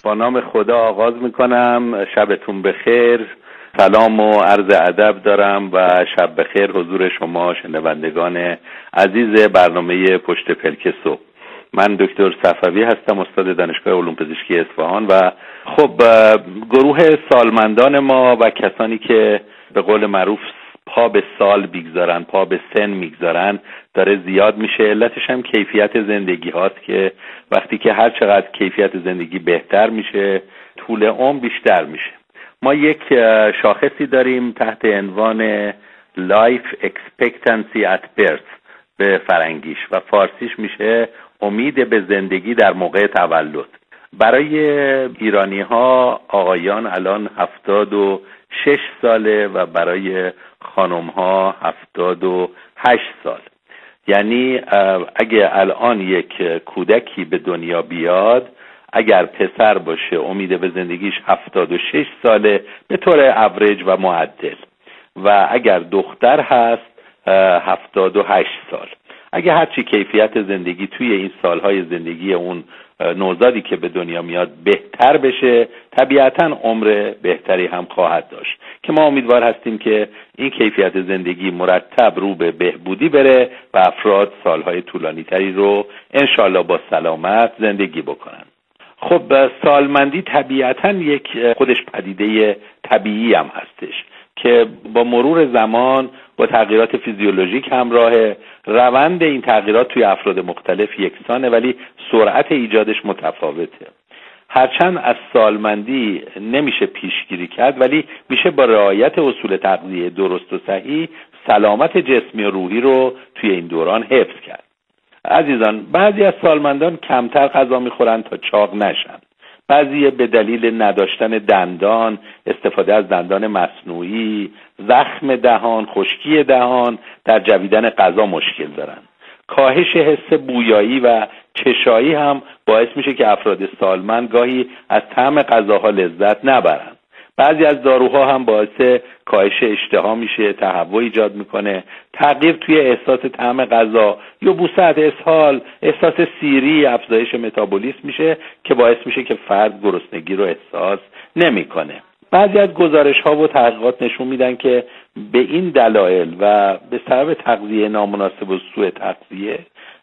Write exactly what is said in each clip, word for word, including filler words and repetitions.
با نام خدا آغاز میکنم. شبتون بخیر. سلام و عرض ادب دارم و شب بخیر حضور شما شنوندگان عزیز برنامه پشت پلک صبح. من دکتر صفوی هستم، استاد دانشگاه علوم پزشکی اصفهان و خب گروه سالمندان ما و کسانی که به قول معروف پا به سال میگذارن، پا به سن میگذارن داره زیاد میشه. علتش هم کیفیت زندگی هاست که وقتی که هر چقدر کیفیت زندگی بهتر میشه طول عمر بیشتر میشه. ما یک شاخصی داریم تحت عنوان Life Expectancy at Birth به فرنگیش و فارسیش میشه امید به زندگی در موقع تولد. برای ایرانی ها آقایان الان هفتاد و شش ساله و برای خانم ها هفتاد و هشت سال. یعنی اگه الان یک کودکی به دنیا بیاد، اگر پسر باشه امید به زندگیش هفتاد و شش ساله به طور اوریج و معدل، و اگر دختر هست هفتاد و هشت سال. اگه هرچی کیفیت زندگی توی این سالهای زندگی اون نوزادی که به دنیا میاد بهتر بشه، طبیعتاً عمر بهتری هم خواهد داشت که ما امیدوار هستیم که این کیفیت زندگی مرتب رو به بهبودی بره و افراد سالهای طولانی تری رو انشالله با سلامت زندگی بکنن. خب سالمندی طبیعتاً یک خودش پدیده طبیعی هم هستش که با مرور زمان با تغییرات فیزیولوژیک همراهه. روند این تغییرات توی افراد مختلف یکسانه ولی سرعت ایجادش متفاوته. هرچند از سالمندی نمیشه پیشگیری کرد ولی میشه با رعایت اصول تغذیه درست و صحیح سلامت جسمی و روحی رو توی این دوران حفظ کرد. عزیزان، بعضی از سالمندان کمتر غذا میخورن تا چاق نشن. بعضی به دلیل نداشتن دندان، استفاده از دندان مصنوعی، زخم دهان، خشکی دهان در جویدن غذا مشکل دارن. کاهش حس بویایی و چشایی هم باعث میشه که افراد سالمند گاهی از طعم غذاها لذت نبرن. بعضی از داروها هم باعث کاهش اشتها میشه، تهوع ایجاد میکنه، تغییر توی احساس طعم غذا، یبوست، اسهال، احساس سیری، افزایش متابولیسم میشه که باعث میشه که فرد گرسنگی رو احساس نمیکنه. بعضی از گزارش ها و تحقیقات نشون میدن که به این دلایل و به سبب تغذیه نامناسب و سوء تغذیه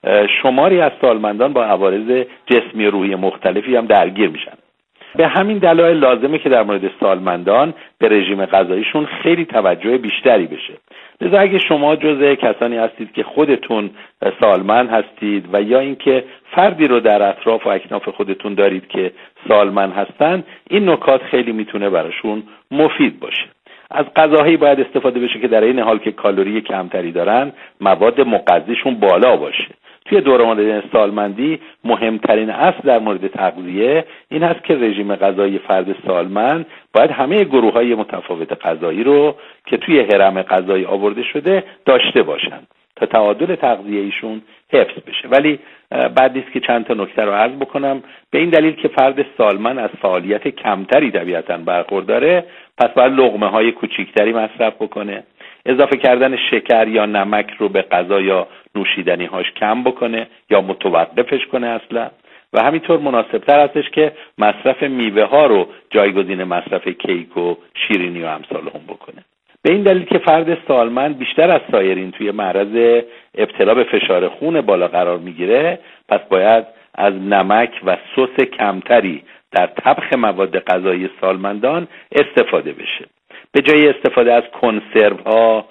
شماری از سالمندان با عوارض جسمی و روحی مختلفی هم درگیر میشن. به همین دلایل لازمه که در مورد سالمندان به رژیم غذاییشون خیلی توجه بیشتری بشه. لذا اگه شما جزء کسانی هستید که خودتون سالمند هستید و یا اینکه فردی رو در اطراف و اکناف خودتون دارید که سالمند هستن، این نکات خیلی میتونه براشون مفید باشه. از غذاهایی باید استفاده بشه که در این حال که کالری کمتری دارن مواد مغذیشون بالا باشه. توی دوران سالمندی مهمترین اصل در مورد تغذیه این هست که رژیم غذایی فرد سالمند باید همه گروه‌های متفاوت غذایی رو که توی هرم غذایی آورده شده داشته باشن تا تعادل تغذیه ایشون حفظ بشه. ولی بعد نیست که چند تا نکته رو عرض بکنم. به این دلیل که فرد سالمند از فعالیت کمتری طبیعتاً برخورداره، پس باید لقمه‌های کوچیکتری مصرف بکنه. اضافه کردن شکر یا نمک رو به غذا یا نوشیدنی هاش کم بکنه یا متوقفش کنه اصلا. و همینطور مناسبتر هستش که مصرف میوه ها رو جایگزین مصرف کیک و شیرینی و امثال هم بکنه. به این دلیل که فرد سالمند بیشتر از سایرین توی معرض ابتلا به فشار خون بالا قرار میگیره، پس باید از نمک و سس کمتری در طبخ مواد غذایی سالمندان استفاده بشه. به جای استفاده از کنسرو ها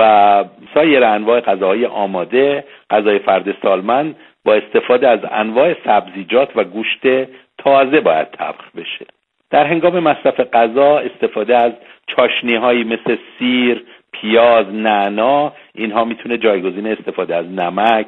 و سایر انواع غذاهای آماده، غذای فرد سالمند با استفاده از انواع سبزیجات و گوشت تازه باید طبخ بشه. در هنگام مصرف غذا استفاده از چاشنی هایی مثل سیر، پیاز، نعنا، اینها میتونه جایگزین استفاده از نمک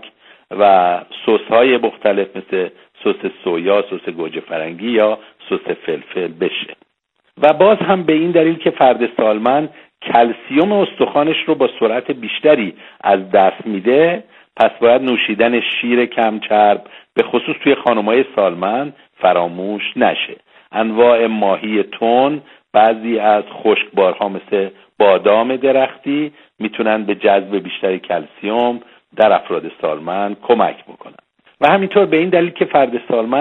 و سس های مختلف مثل سس سویا، سس گوجه فرنگی یا سس فلفل بشه. و باز هم به این دلیل که فرد سالمند کلسیوم استخوانش رو با سرعت بیشتری از دست میده، پس باید نوشیدن شیر کم چرب به خصوص توی خانم‌های سالمند فراموش نشه. انواع ماهی تن، بعضی از خشکبارها مثل بادام درختی میتونن به جذب بیشتری کلسیوم در افراد سالمند کمک بکنن. و همینطور به این دلیل که فرد سالمند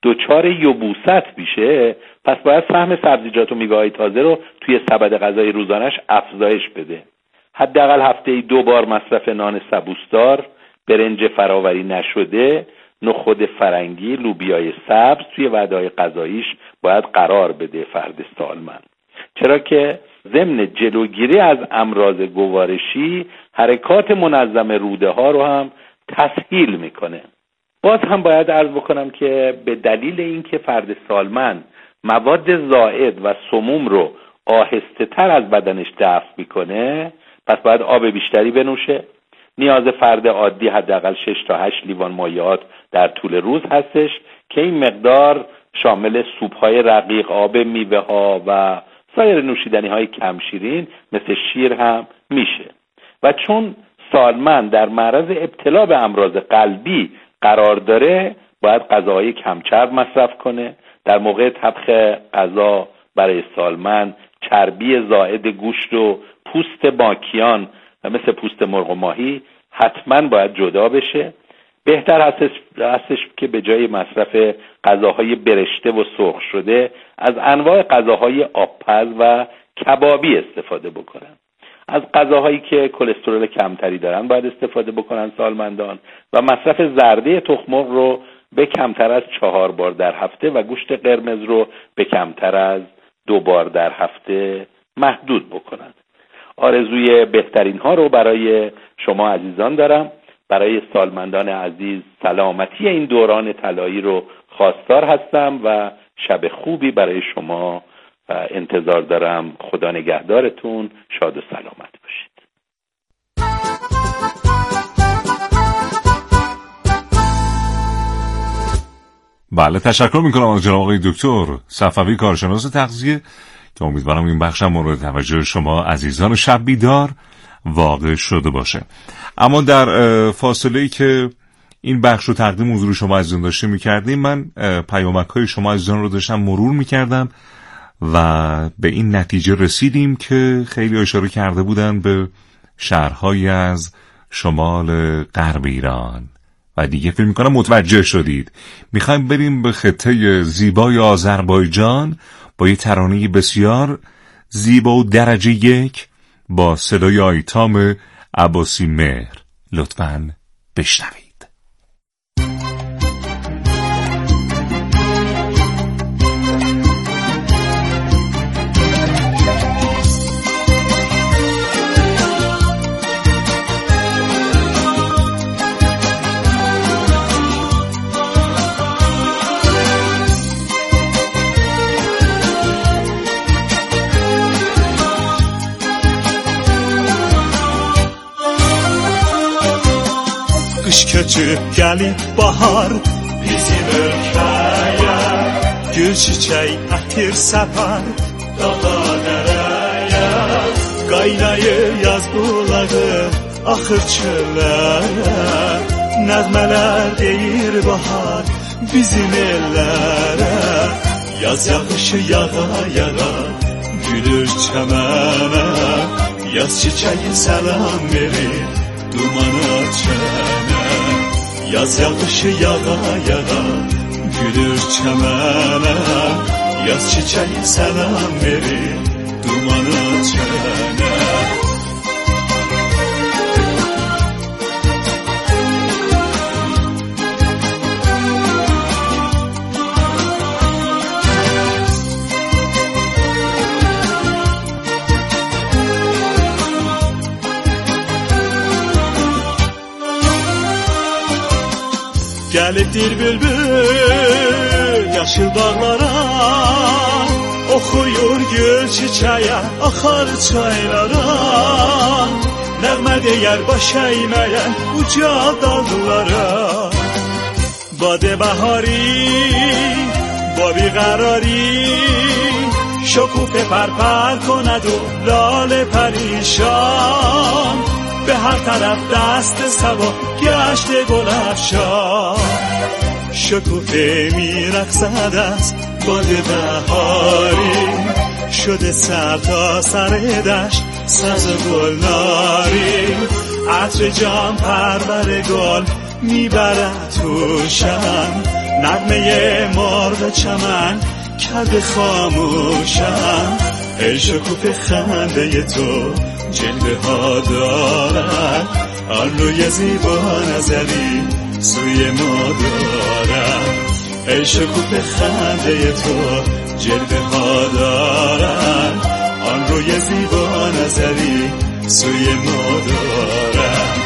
دچار یبوست میشه، پس باید سهم سبزیجات و میوه‌های تازه رو توی سبد غذایی روزانش افزایش بده. حداقل هفته‌ای دو بار مصرف نان سبوسدار، برنج فراوری نشده، نخود فرنگی، لوبیای سبز توی وعده‌های غذاییش باید قرار بده فرد سالمند. چرا که ضمن جلوگیری از امراض گوارشی حرکات منظم روده ها رو هم تسهیل میکنه. باز هم باید عرض بکنم که به دلیل اینکه فرد سالمند مواد زائد و سموم رو آهسته تر از بدنش دفع میکنه، پس باید آب بیشتری بنوشه. نیاز فرد عادی حداقل شش تا هشت لیوان مایعات در طول روز هستش که این مقدار شامل سوپ‌های رقیق، آب میوه‌ها و سایر نوشیدنی‌های کم شیرین مثل شیر هم میشه. و چون سالمند در معرض ابتلا به امراض قلبی قرار داره، باید غذاهای کم چرب مصرف کنه. در موقع طبخ غذا برای سالمند چربی زائد گوشت و پوست ماکیان و مثل پوست مرغ و ماهی حتما باید جدا بشه. بهتر هستش, هستش که به جای مصرف غذاهای برشته و سرخ شده از انواع غذاهای آبپز و کبابی استفاده بکنن. از غذاهایی که کلسترول کمتری دارن باید استفاده بکنن سالمندان و مصرف زرده تخم مرغ رو به کمتر از چهار بار در هفته و گوشت قرمز رو به کمتر از دو بار در هفته محدود بکنن. آرزوی بهترین ها رو برای شما عزیزان دارم. برای سالمندان عزیز سلامتی این دوران طلایی رو خواستار هستم و شب خوبی برای شما انتظار دارم. خدا نگهدارتون، شاد و سلامت باشید. بله، تشکر میکنم از جناب آقای دکتر صفوی، کارشناس تغذیه، که امیدوارم این بخشم مورد توجه شما عزیزان شب بیدار واقع شده باشه. اما در فاصله‌ای که این بخش رو تقدیم حضور شما عزیزان داشته میکردیم، من پیامک‌های شما عزیزان رو داشتم مرور میکردم و به این نتیجه رسیدیم که خیلی اشاره کرده بودن به شهرهایی از شمال غرب ایران و دیگه فکر میکنم متوجه شدید. میخوایم بریم به خطه زیبای آذربایجان با یه ترانه بسیار زیبا و درجه یک با صدای آیتام عباسی مهر. لطفاً بشنوید. Köçüp gelip bahar bizim ülkeye, gül çiçek ətir səpər dağda dərəyə, qaynayır yaz bulağı axır çöllərə, nəğmələr deyir bahar bizim ellərə, yaz yağışı yağa yağa gülür çəmənə, yaz çiçeği səlam verir dumana çənə. Yaz yağışı yağa yağa gülür çəmənə, yaz çiçeği selam verir dumana çənə. Gəlibdir bülbül yaşıl dağlara, oxuyur gül çiçəyə, axar çaylara, nəğmə deyər baş əyməyən uca dağlara. Bade bahari, babi qarari, şکوفه پرپر کند و لاله پریشان، به هر طرف دست سوا گشته گل افشان. شکوفه میرقصد از باد بهاری، شده سر تا سر دشت سبز گلناری، عطر جان پرور گل میبرد توشم، نغمه مرغ چمن کرده خاموشم. ای شکوفه خنده تو جلوه ها دارد، آن روی زیبا نظری سوی ما دارد. ای شکوفه خنده تو جلوه ها دارد، آن روی زیبا نظری سوی ما دارد.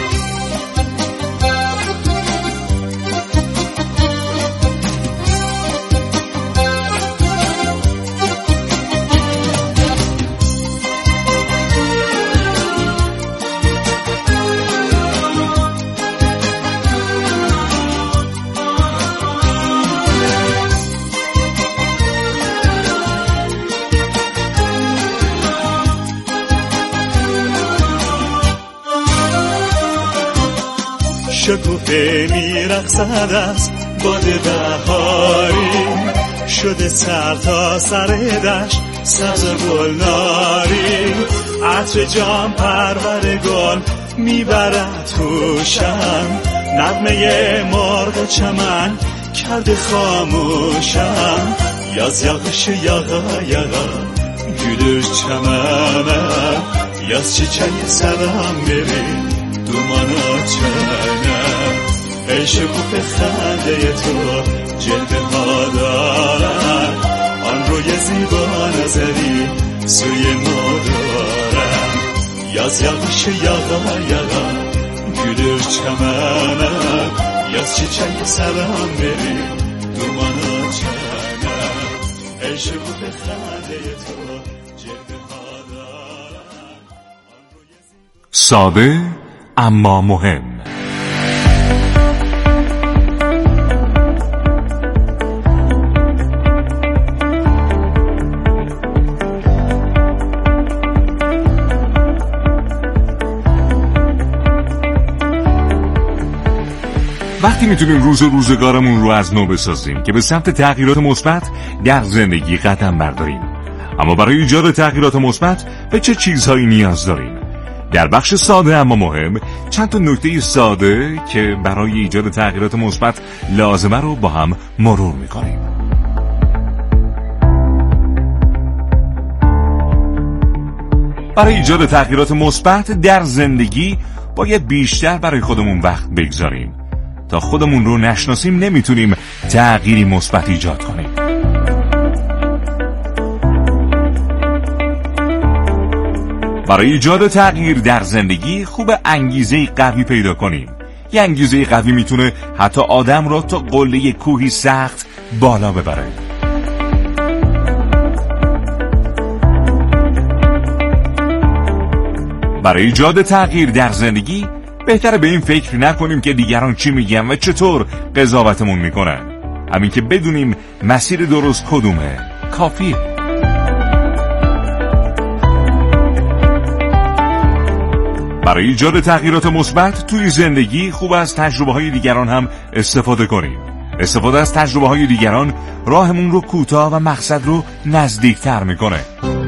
شکوفه میرقصد از باد بهاری، شده سر تا سر دشت سبز گلناری. عطر جان پرور گل میبرد توشم، نغمه مرغ چمن کرده خاموشم. یاز یاغش یاغا یاغا گلش چمنه، یاز چیچای سرم بری دومانا چنه. ای شکوفه خنده تو جلوه ها دارد، آن روی زیبا نظری سوی ما دارد. یاز یاغش یاغا یاغا گلش چمنه، یاز چیچای سرم بری دومانا چنه. ای شکوفه خنده تو جلوه ها دارد، آن روی زیبا. ساده اما مهم. وقتی میتونیم روز و روزگارمون رو از نو بسازیم که به سمت تغییرات مثبت در زندگی قدم برداریم. اما برای ایجاد تغییرات مثبت به چه چیزهایی نیاز داریم؟ در بخش ساده اما مهم چند تا نکته ساده که برای ایجاد تغییرات مثبت لازمه رو با هم مرور می‌کنیم. برای ایجاد تغییرات مثبت در زندگی باید بیشتر برای خودمون وقت بگذاریم. تا خودمون رو نشناسیم نمیتونیم تغییری مثبت ایجاد کنیم. برای ایجاد تغییر در زندگی خوب انگیزه قوی پیدا کنیم. یه انگیزه قوی میتونه حتی آدم را تا قله کوهی سخت بالا ببره. برای ایجاد تغییر در زندگی بهتره به این فکر نکنیم که دیگران چی میگن و چطور قضاوتمون میکنن. همین که بدونیم مسیر درست کدومه کافیه. برای ایجاد تغییرات مثبت توی زندگی خوب از تجربه‌های دیگران هم استفاده کنیم. استفاده از تجربه‌های دیگران راهمون رو کوتاه و مقصد رو نزدیکتر میکنه.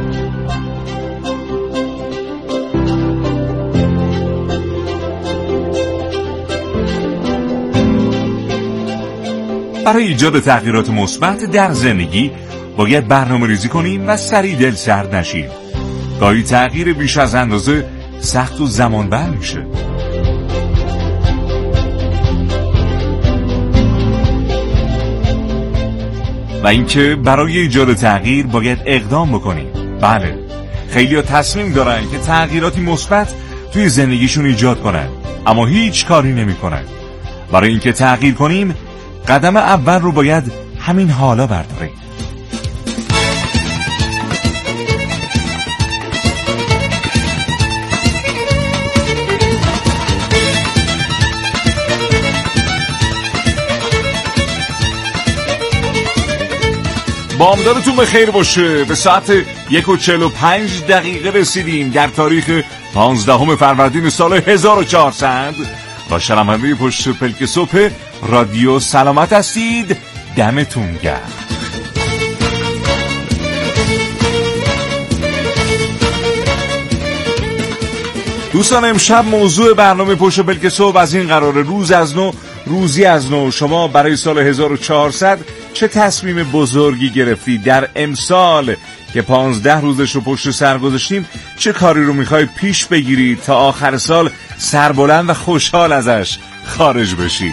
برای ایجاد تغییرات مثبت در زندگی باید برنامه ریزی کنیم و سریع دل سرد نشیم. گاهی تغییر بیش از اندازه سخت و زمان بر میشه. و اینکه برای ایجاد تغییر باید اقدام بکنیم. بله، خیلی‌ها تصمیم دارن که تغییراتی مثبت توی زندگیشون ایجاد کنن، اما هیچ کاری نمی‌کنن. برای اینکه تغییر کنیم قدم اول رو باید همین حالا برداریم. بامدادتون به خیر باشه. به ساعت یک و چهل و پنج دقیقه رسیدیم در تاریخ پانزدهم فروردین سال هزار و چهارصد و شنونده پشت پلک صبح رادیو سلامت هستید. دمتون گرم. دوستان، امشب موضوع برنامه پشت پلک صبح از این قرار: روز از نو روزی از نو، شما برای سال هزار و چهارصد چه تصمیم بزرگی گرفتی؟ در امسال که پانزده روزش رو پشت سر گذاشتیم چه کاری رو میخوای پیش بگیری تا آخر سال سربلند و خوشحال ازش خارج بشی؟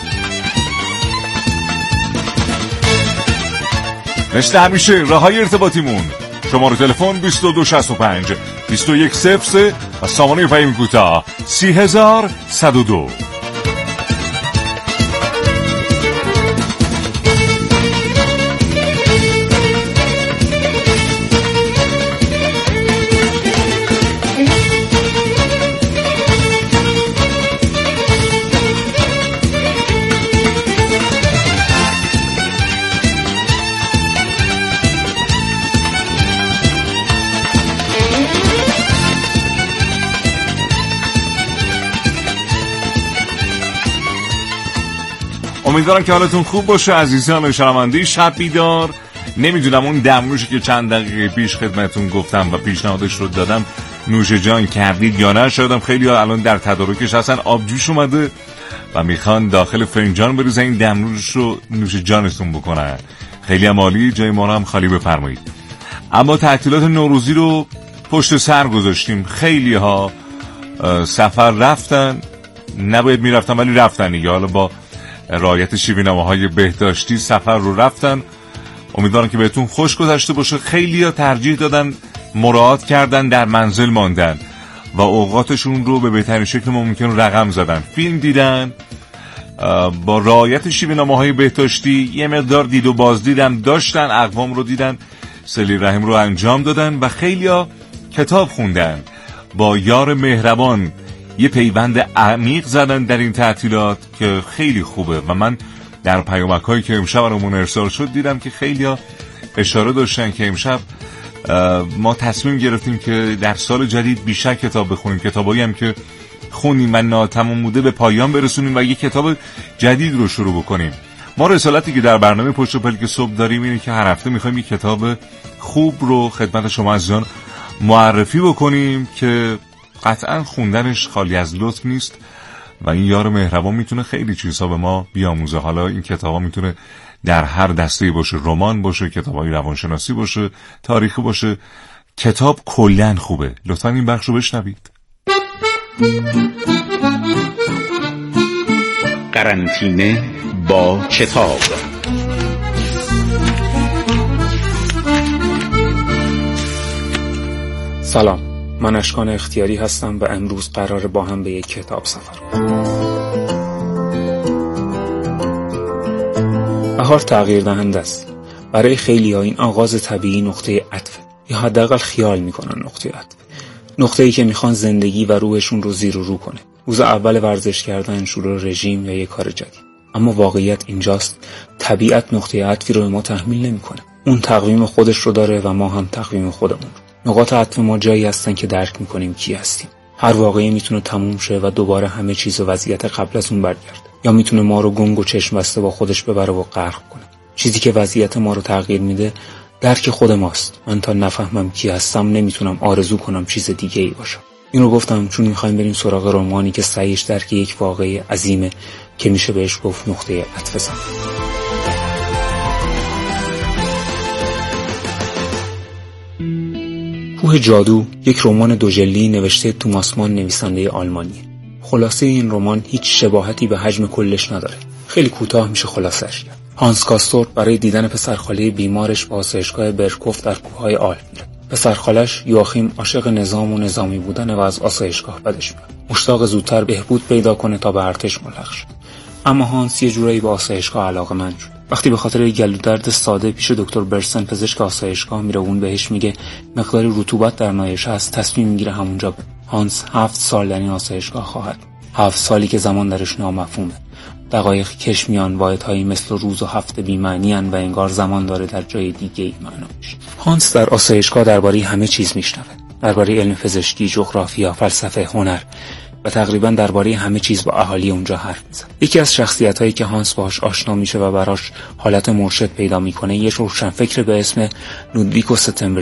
مثل همیشه راههای ارتباطیمون: شماره تلفن بیست و دو شصت و پنج بیست و یک صفر سه و سامانه پیام کوتاه سی هزار صد و دو. امیدوارم که حالتون خوب باشه عزیزان شنونده شب بیدار. نمیدونم اون دمنوشی که چند دقیقه پیش خدمتون گفتم و پیشنهادش رو دادم نوش جان کردید یا نه. شایدم خیلی ها الان در تدارکش هستن، آبجوش اومده و میخوان داخل فنجان بریزن این دمنوش رو نوش جانتون بکنن. خیلی هم عالی، جای ما رو هم خالی بفرمایید. اما تعطیلات نوروزی رو پشت سر گذاشتیم. خیلی ها سفر رفتن، نباید میرفتن ولی رفتن دیگه. حالا با رعایت شیوه‌نامه‌های بهداشتی سفر رو رفتن. امیدوارم که بهتون خوش گذشته باشه. خیلی‌ها ترجیح دادن، مراعات کردن، در منزل ماندن و اوقاتشون رو به بهترین شکل ممکن رقم زدن. فیلم دیدن، با رعایت شیوه‌نامه‌های بهداشتی یه مقدار دید و بازدیدم داشتن، اقوام رو دیدن، صله رحم رو انجام دادن و خیلی‌ها کتاب خوندن، با یار مهربان یه پیوند عمیق زدن در این تعطیلات که خیلی خوبه. و من در پیامک‌هایی که امشب برامون ارسال شد دیدم که خیلی‌ها اشاره داشتن که امشب ما تصمیم گرفتیم که در سال جدید بیشتر کتاب بخونیم، کتابایی هم که خونیم و ناتمام بوده به پایان برسونیم و یه کتاب جدید رو شروع بکنیم. ما رسالتی که در برنامه پشت پلک صبح داریم اینه که هر هفته می‌خوایم یه کتاب خوب رو خدمت شما عزیزان معرفی بکنیم که قطعا خوندنش خالی از لطف نیست و این یار مهربان میتونه خیلی چیزها به ما بیاموزه. حالا این کتابا میتونه در هر دسته باشه، رمان باشه، کتابای روانشناسی باشه، تاریخی باشه. کتاب کلاً خوبه. لطفاً این بخش رو بشنوید. قرنطینه با کتاب. سلام، من اشکان اختیاری هستم و امروز قراره با هم به یک کتاب سفر کنیم. بهار تغییر دهنده است. برای خیلی ها این آغاز طبیعی نقطه عطف، یا حداقل خیال میکنن نقطه عطف، نقطه‌ای که میخوان زندگی و روحشون رو زیر و رو کنه. روز اول ورزش کردن، شروع رژیم یا یک کار جدید. اما واقعیت اینجاست طبیعت نقطه عطفی رو به ما تحمیل نمیکنه. اون تقویم خودش رو داره و ما هم تقویم خودمون. نقاط عطف ما جایی هستن که درک میکنیم کی هستیم. هر واقعی میتونه تموم شه و دوباره همه چیز و وضعیت قبل از اون برگرده، یا میتونه ما رو گنگ و چشم بسته با خودش ببره و غرق کنه. چیزی که وضعیت ما رو تغییر میده درک خود ماست. من تا نفهمم کی هستم نمیتونم آرزو کنم چیز دیگه ای باشم. این رو گفتم چون میخوایم بریم سراغ رمانی که سعیش درک یک واقعی عظیمه که میشه بهش گفت نقطه عطف زن. کوه جادو یک رمان دو جلدی نوشته توماس مان، نویسنده آلمانیه. خلاصه این رمان هیچ شباهتی به حجم کلش نداره. خیلی کوتاه میشه خلاصش کرد. هانس کاستور برای دیدن پسرخاله بیمارش به آسایشگاه برکوف در کوههای آلپ میره. پسرخالش یواخیم عاشق نظام و نظامی بودن و از آسایشگاه بدش میاد. مشتاق زودتر بهبود پیدا کنه تا به ارتش ملحق شه. اما هانس یه جورایی به آسایشگاه علاقه‌مند شد. وقتی به خاطر گلو درد ساده پیش دکتر برسن پزشک آسایشگاه میره، اون بهش میگه مقداری رطوبت در نایش هست، تصمیم میگیره همونجا بره. هانس هفت سال در این آسایشگاه خواهد. هفت سالی که زمان درش نامفهومه. دقایق کش میان، واحدهایی مثل روز و هفته بی‌معنی ان و انگار زمان داره در جای دیگه‌ای معنا میشه. هانس در آسایشگاه درباره همه چیز میشنوه. درباره علم پزشکی، جغرافیا، فلسفه، هنر و تقریبا درباره همه چیز با اهالی اونجا حرف میزنه. یکی از شخصیتایی که هانس باهاش آشنا میشه و براش حالت مرشد پیدا میکنه یه روشنفکر به اسم لودویکو ستمبرینی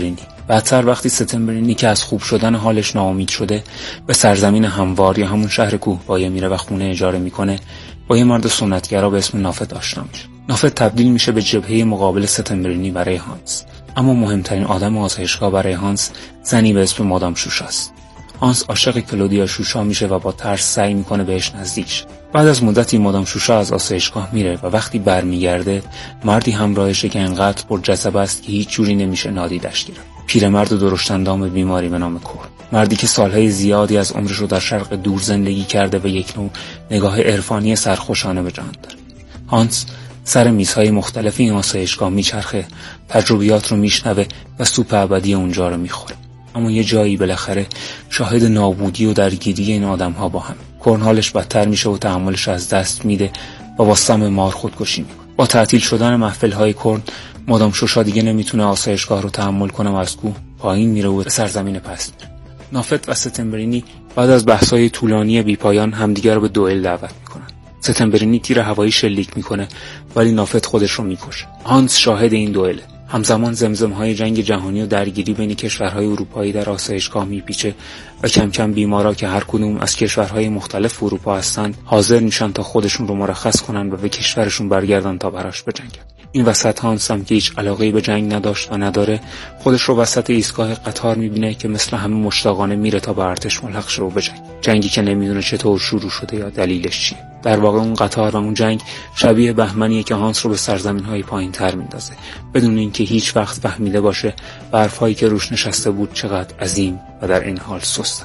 بعدتر وقتی ستمبرینی که از خوب شدن حالش ناامید شده به سرزمین هموار یا همون شهر کوهپایه میره و خونه اجاره میکنه، با یه مرد سنتگرا به اسم نافت آشنا میشه. نافت تبدیل میشه به جبهه مقابل ستمبرینی برای هانس. اما مهمترین آدم آسایشگاه برای هانس زنی به اسم مادام شوشا است. هانس عاشق کلودیا شوشا میشه و با ترس سعی میکنه بهش نزدیک شه. بعد از مدتی مادام شوشا از آسایشگاه میره و وقتی برمیگرده مردی همراهشه که انقدر پرجذبه است که هیچ جوری نمیشه نادیدش گرفت. پیرمرد درشت‌اندام بیماری به نام کور. مردی که سالهای زیادی از عمرش رو در شرق دور زندگی کرده و یک نوع نگاه عرفانی سرخوشانه به جهان داره. هانس سر میزهای مختلف این آسایشگاه میچرخه، تجربیات رو میشنوه و سوپ ابدی اونجا رو میخوره. اما یه جایی بالاخره شاهد نابودی و درگیری این آدم‌ها با هم. کورن حالش بدتر میشه و تحملش از دست میده و با سم مار خودکشی میکنه. با تعطیل شدن محفل‌های کورن، مادام شوشا دیگه نمیتونه آسایشگاه رو تحمل کنه و از کوه پایین میره و به سرزمین پست میره. نافت و ستمبرینی بعد از بحث‌های طولانی بی‌پایان همدیگر رو به دوئل دعوت میکنن. ستمبرینی تیر هوایی شلیک میکنه ولی نافت خودش رو میکشه. هانس شاهد این دوئله. همزمان زمزمهای جنگ جهانی و درگیری بین کشورهای اروپایی در آسایشگاه میپیچه و کم کم بیمارا که هر کدوم از کشورهای مختلف اروپا هستند حاضر میشن تا خودشون رو مرخص کنن و به کشورشون برگردن تا براش بجنگن. این وسط هانس هم که هیچ علاقه‌ای به جنگ نداشت و نداره، خودش رو وسط ایستگاه قطار میبینه که مثل همه مشتاقانه میره تا به ارتش ملحق شه و بجنگه. جنگی که نمیدونه چطور شروع شده یا دلیلش چیه. در واقع اون قطار و اون جنگ شبیه بهمنیه که هانس رو به سرزمین‌های پایین‌تر میندازه، بدون اینکه هیچ وقت فهمیده باشه برف‌هایی که روش نشسته بود چقدر عظیم و در این حال سستن.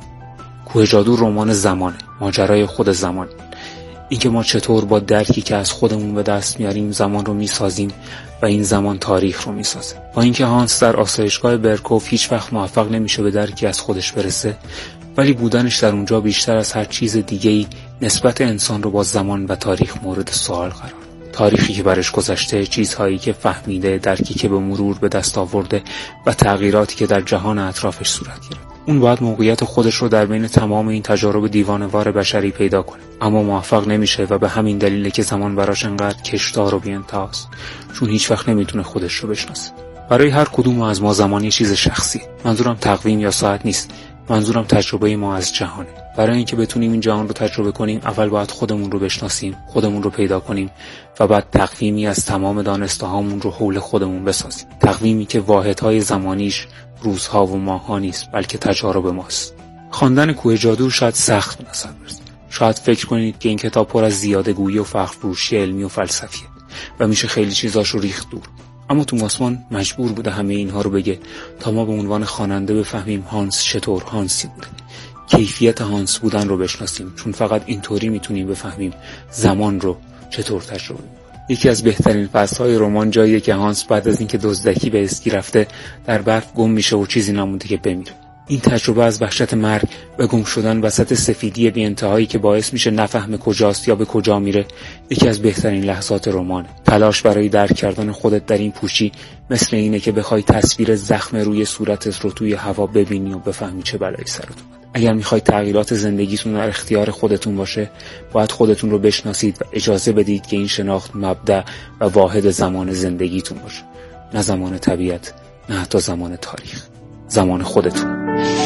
کوه جادو رمان زمانه، ماجرای خود زمان. اینکه ما چطور با درکی که از خودمون به دست میاریم زمان رو میسازیم و این زمان تاریخ رو میسازه. با اینکه هانس در آسایشگاه برکوف هیچ وقت موفق نمیشه به درکی از خودش برسه، ولی بودنش در اونجا بیشتر از هر چیز دیگه‌ای نسبت انسان رو با زمان و تاریخ مورد سوال قرار. تاریخی که برش گذشته، چیزهایی که فهمیده، درکی که به مرور به دست آورده و تغییراتی که در جهان اطرافش صورت گرفته. اون باید موقعیت خودش رو در بین تمام این تجارب دیوانه‌وار بشری پیدا کنه، اما موفق نمیشه و به همین دلیله که زمان براش انقدر کشدار و بی‌انتهاست، چون هیچ وقت نمیتونه خودش رو بشناسه. برای هر کدوم از ما زمان یه چیز شخصی. منظورم تقویم یا ساعت نیست، منظورم تجربه ما از جهانه. برای اینکه بتونیم این جهان رو تجربه کنیم، اول باید خودمون رو بشناسیم، خودمون رو پیدا کنیم و بعد تقویمی از تمام دانسته‌هامون رو حول خودمون بسازیم. تقویمی که واحدهای زمانیش روزها و ماه‌ها نیست، بلکه تجارب ماست. خواندن کوه جادو شاید سخت به نظر برسه. شاید فکر کنید که این کتاب پر از زیاده‌گویی و فخرفروشی علمی و فلسفیه و میشه خیلی چیزاش رو ریخت دور. اما توماس مان مجبور بوده همه اینها رو بگه تا ما به عنوان خواننده بفهمیم هانس چطور هانسی بوده. کیفیت هانس بودن رو بشناسیم، چون فقط اینطوری میتونیم بفهمیم زمان رو چطور تجربه می‌کنه. یکی از بهترین فصل‌های رمان جاییه که هانس بعد از اینکه دزدکی به اسکی رفته در برف گم میشه و چیزی نمونده که بمیره. این تجربه از وحشت مرگ و گم شدن وسط سفیدی بی انتهایی که باعث میشه نفهمه کجاست یا به کجا میره، یکی از بهترین لحظات رمانه. تلاش برای درک کردن خودت در این پوچی مثل اینه که بخوای تصویر زخم روی صورتت رو توی هوا ببینی و بفهمی چه بلایی سرت اومد. اگر میخواید تغییرات زندگیتون در اختیار خودتون باشه، باید خودتون رو بشناسید و اجازه بدید که این شناخت مبدأ و واحد زمان زندگیتون باشه. نه زمان طبیعت، نه حتی زمان تاریخ. زمان خودتون.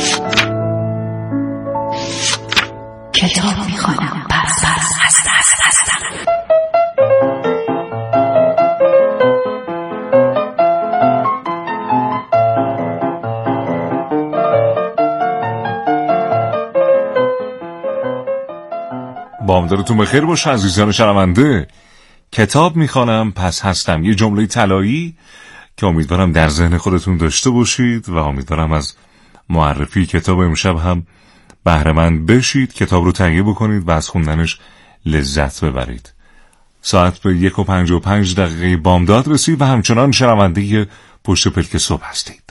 کتاب میخوانم پس پس هست هست هستم. بامدارتون بخیر باشه عزیزان شنونده. کتاب میخوانم پس هستم، یه جمله طلایی که امیدوارم در ذهن خودتون داشته باشید و امیدوارم از معرفی کتاب امشب هم بهره مند بشید. کتاب رو تهیه بکنید و از خوندنش لذت ببرید. ساعت به یک و پنج و پنج دقیقه بامداد رسید و همچنان شنونده پشت پلک صبح هستید.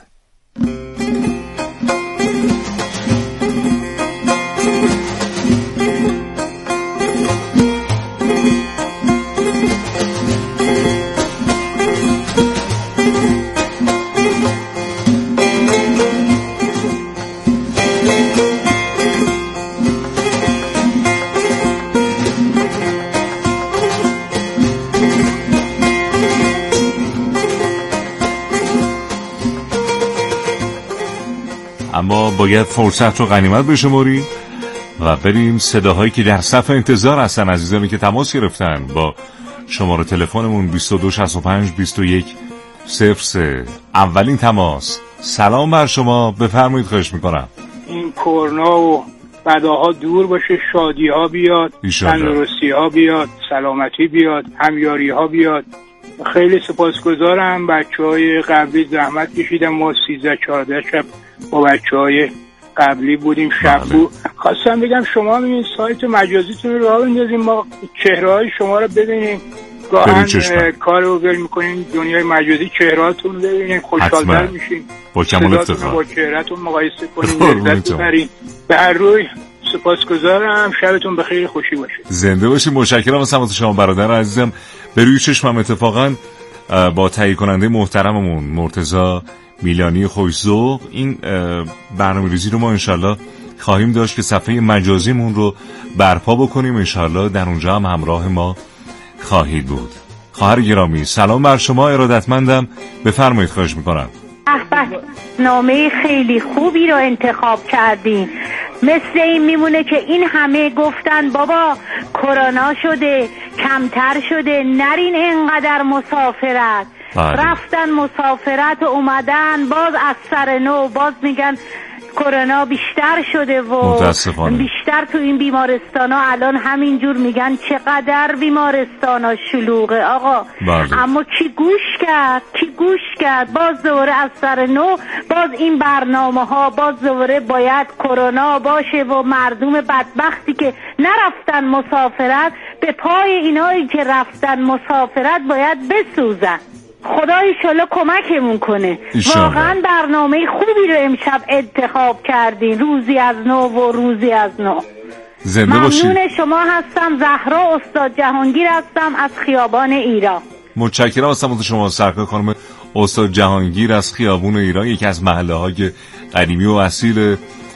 اما باید فرصت رو غنیمت بشماریم و بریم صداهایی که در صف انتظار هستن، عزیزانی که تماس گرفتن با شماره تلفنمون بیست و دو شصت و پنج بیست و یک صفر سه. اولین تماس. سلام بر شما، بفرمایید. خواهش میکنم. این کرونا و بلاها دور باشه، شادی ها بیاد، تندرستی ها بیاد، سلامتی بیاد، همیاری ها بیاد. خیلی سپاسگزارم. بچه های قبلی زحمت کشیدم، ما سیزده چهارده شب با بچه های قبلی بودیم، شب بود. خواستم بگم شما این سایت مجازیتون رو راه بندازیم، ما چهره های شما رو ببینیم، گاهن کار رو ول میکنیم دنیای مجازی چهرهاتون رو ببینیم، خوشحال‌تر میشیم، با کمال افتخار با چهرهتون مقایسه کنیم، لذت ببریم. به هر روی سپاسگزارم. شبتون بخیر، خوشی باشه. زنده باشید. متشکرم از سمت شما برادر عزیزم. به روی چشمم اتفاقا با تهیه کننده محترممون مرتضی میلانی خوش‌ذوق این برنامه‌ریزی رو ما انشالله خواهیم داشت که صفحه مجازیمون رو برپا بکنیم. انشالله در اونجا هم همراه ما خواهید بود. خواهر گرامی سلام بر شما، ارادتمندم. بفرمایید. خواهش میکنم. نامه خیلی خوبی رو انتخاب کردین. مثل این میمونه که این همه گفتن بابا کرونا شده، کمتر شده، نرین اینقدر مسافرت. بله. رفتن مسافرت و اومدن باز از سر نو باز میگن کرونا بیشتر شده و بیشتر تو این بیمارستان ها الان همینجور میگن چقدر بیمارستان ها شلوغه آقا. بله. اما کی گوش کرد کی گوش کرد باز دوباره از سر نو باز این برنامه ها باز دوباره باید کرونا باشه و مردم بدبختی که نرفتن مسافرت به پای اینایی که رفتن مسافرت باید بسوزن. خدا ایشالله کمکمون کنه. واقعا برنامه خوبی رو امشب انتخاب کردین، روزی از نو و روزی از نو. زنده باشید. ممنون شما هستم. زهرا استاد جهانگیر هستم از خیابان ایران. متشکرم از سمت شما سرکار خانم استاد جهانگیر از خیابان ایران، یکی از محله های قدیمی و اصیل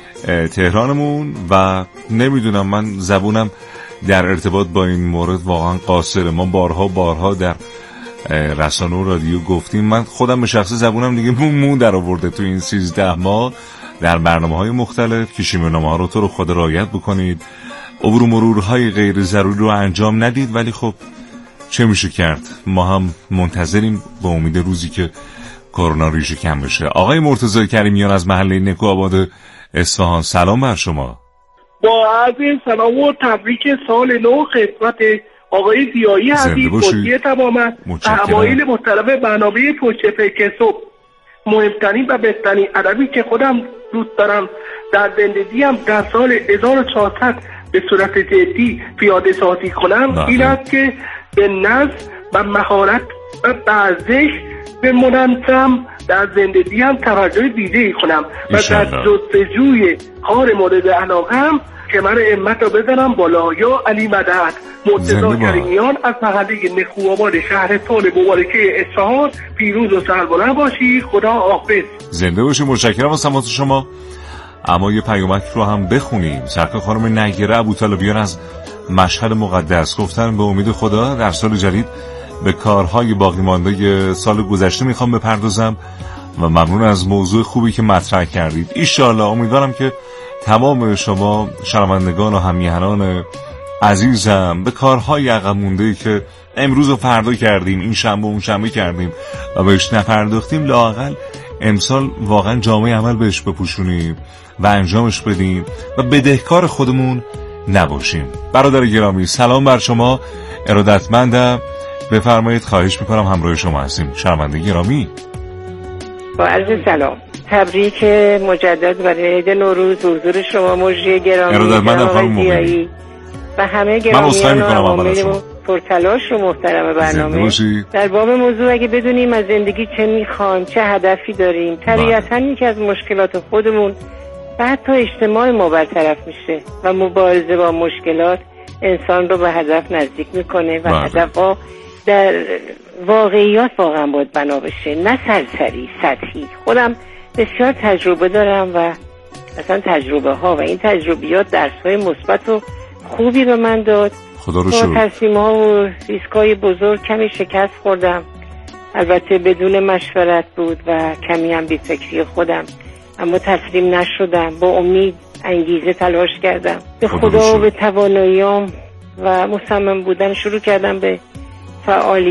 تهرانمون. و نمیدونم من زبونم در ارتباط با این مورد واقعا قاصره. ما بارها بارها در رسانه و رادیو گفتیم، من خودم به شخص زبونم دیگه مون مون در آورده تو این سیزده ماه در برنامه های مختلف که شیمنامه ها رو تو رو خود رعایت بکنید، عبور و مرورهای غیر ضروری رو انجام ندید. ولی خب چه میشه کرد، ما هم منتظریم با امید روزی که کرونا ریشه کم بشه. آقای مرتضی کریمیان از محله نکوآباد اصفهان سلام بر شما. با عرض سلام و تبریک سال نو خدمت آقای زیایی حبیب مدیر تماما و اوایل محترم برنامه پشت پلک صبح. مهمترین و بهترین ادبی که خودم دوست دارم در زندگیم در سال هزار و چهارصد به صورت جدی پیاده سازی کنم این است که به نظم و مهارت و ورزش به منظم در زندگیم توجه ویژه‌ای کنم و در جستجوی کار مورد علاقه‌ام که من امت رو بزنم بالا. یا علی مدد مرتضی کریمیان از محله نکوآباد شهرستان مبارکه اصفهان. پیروز و سربلند باشی. خدا حافظ. زنده باشی. متشکرم از سماعت شما. اما یه پیامک رو هم بخونیم. سرکار خانم نگیره ابوطالبیان از مشهد مقدس گفتن به امید خدا در سال جدید به کارهای باقی مانده سال گذشته میخوام بپردازم و ممنون از موضوع خوبی که مطرح کردید. ایشالله امیدوارم که تمام شما شنوندگان و همیهنان عزیزم به کارهای عقب مونده‌ای که امروز و فردا کردیم، این شنبه و اون شنبه کردیم و بهش نپرداختیم، لااقل امسال واقعا جامعه عمل بهش بپوشونیم و انجامش بدیم و بدهکار خودمون نباشیم. برادر گرامی سلام بر شما، ارادتمندم. بفرمایید. خواهش میکنم همراه شما هستیم. شنونده گرامی با عرض سلام، تبریک مجدد برای عید نوروز حضور شما مجری گرامی ارادتمندم و همه گرامیان و عوامل پرتلاش و محترم برنامه. در باب موضوع اگه بدونیم از زندگی چه میخوایم، چه هدفی داریم، طبیعتاً یکی از مشکلات خودمون و حتی اجتماع ما برطرف میشه و مبارزه با مشکلات انسان رو به هدف نزدیک میکنه و هدفها در واقعیات واقعا باید بنا بشه، نه سرسری سطحی. خودم بسیار تجربه دارم و اصلا تجربه ها و این تجربیات درس های مثبت و خوبی به من داد. خدا رو شکر. تصمیم ها و ریسک های بزرگ کمی شکست خوردم، البته بدون مشورت بود و کمی هم بی فکری خودم، اما تسلیم نشدم. با امید انگیزه تلاش کردم، به خدا و به تواناییام و مصمم بودن شروع کردم به فعالیت